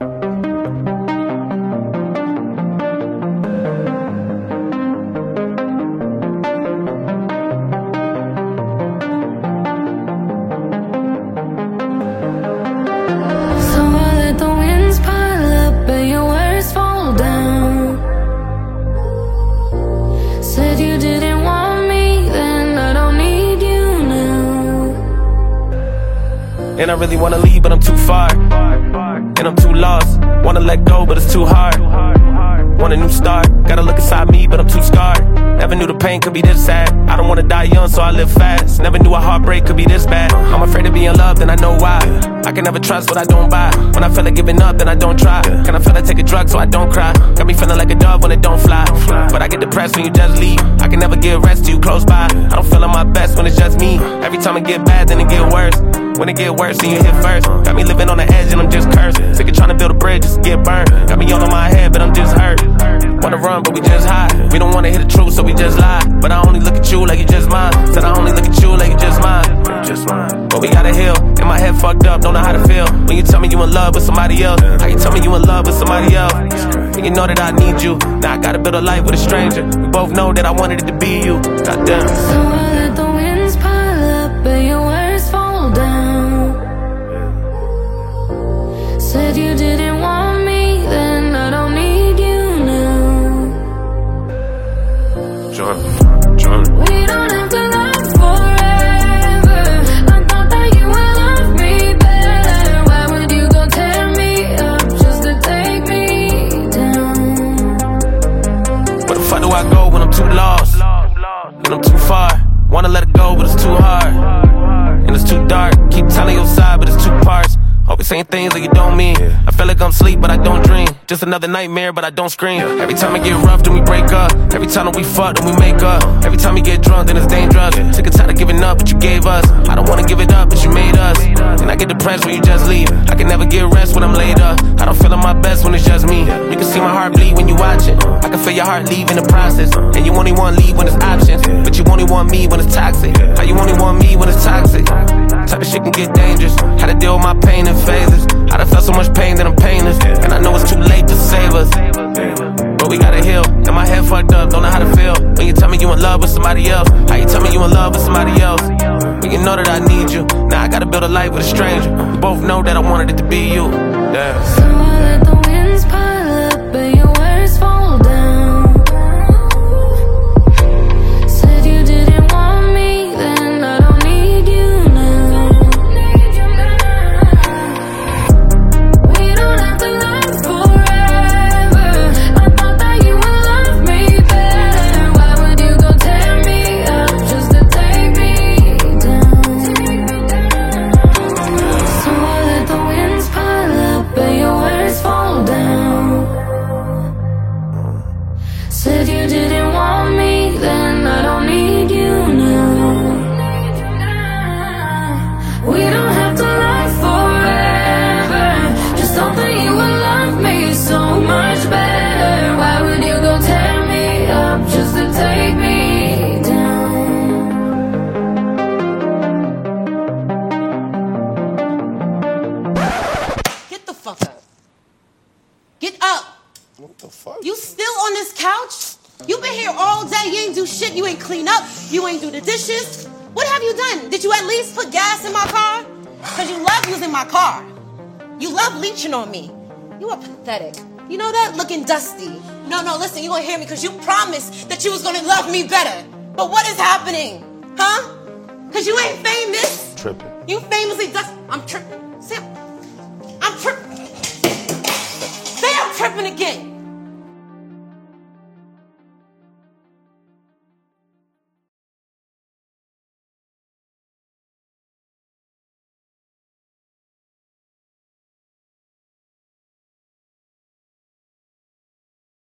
And I really wanna leave, but I'm too far. And I'm too lost. Wanna let go, but it's too hard. Want a new start. Gotta look inside me, but I'm too scarred. Never knew the pain could be this sad. I don't wanna die young, so I live fast. Never knew a heartbreak could be this bad. I'm afraid of being loved, and I know why. I can never trust what I don't buy. When I feel like giving up, then I don't try. Can I feel like take a drug so I don't cry? Got me feeling like a dove when it don't fly. But I get depressed when you just leave. I can never get rest till you close by. I don't feel at my best when it's just me. Every time it get bad, then it get worse. When it get worse, then you hit first. Got me living on the edge and I'm just cursed. Sick of trying to build a bridge just to get burned. Got me all on my head, but I'm just hurt. Wanna run, but we just hide. We don't wanna hear the truth, so we just lie. But I only look at you like you just mine. Said I only look at you like you just mine. But we gotta heal. In my head fucked up, don't know how to feel. When you tell me you in love with somebody else. How you tell me you in love with somebody else? And you know that I need you. Now I gotta build a life with a stranger. We both know that I wanted it to be you. Goddamn. So I let the winds pile up, but your words fall down. Said you didn't want me, then I don't need you now. John. We don't have to love forever. I thought that you would love me better. Why would you go tear me up just to take me down? Where the fuck do I go when I'm too lost? When I'm too far. Wanna let it go, but it's too hard. And it's too dark. Keep telling your side, but it's two parts. Always saying things that you don't mean. I feel like I'm asleep, but I don't dream. Just another nightmare, but I don't scream. Every time it get rough, then we break up. Every time that we fuck, then we make up. Every time we get drunk, then it's dangerous. Sick and tired of giving up, but you gave us. I don't wanna give it up, but you made us. And I get depressed when you just leave. I can never get rest when I'm laid up. I don't feel at my best when it's just me. You can see my heart bleed when you watch it. I can feel your heart leave in the process. And you only want leave when it's options. But you only want me when it's toxic. How you only want me when it's toxic? Type of shit can get dangerous. How to deal with my pain in phases. I done felt so much pain that I'm painless. And I know it's too late to save us. But we gotta heal. And my head fucked up, don't know how to feel. When you tell me you in love with somebody else. How you tell me you in love with somebody else? When you know that I need you. Now I gotta build a life with a stranger. We both know that I wanted it to be you. Yeah. So I let the winds pile up, but your words fall down. Said you didn't want me, then I don't need you now. We don't have to love forever. I thought that you would love me better. Why would you go tear me up just to take me down? So I let the winds pile up, but your words fall down. Said you didn't want me, then I don't need you now. We don't have to love forever. Just hope that you will love me so much better. Why would you go tear me up just to take me down? Get the fuck up. Get up. What the fuck? You still on this couch? You been here all day. You ain't do shit. You ain't clean up. You ain't do the dishes. What have you done? Did you at least put gas in my car? Because you love using my car. You love leeching on me. You are pathetic. You know that? Looking dusty. No, listen, you gonna hear me because you promised that you was gonna love me better. But what is happening? Huh? Because you ain't famous. Tripping. You famously dusty. I'm tripping. Sam,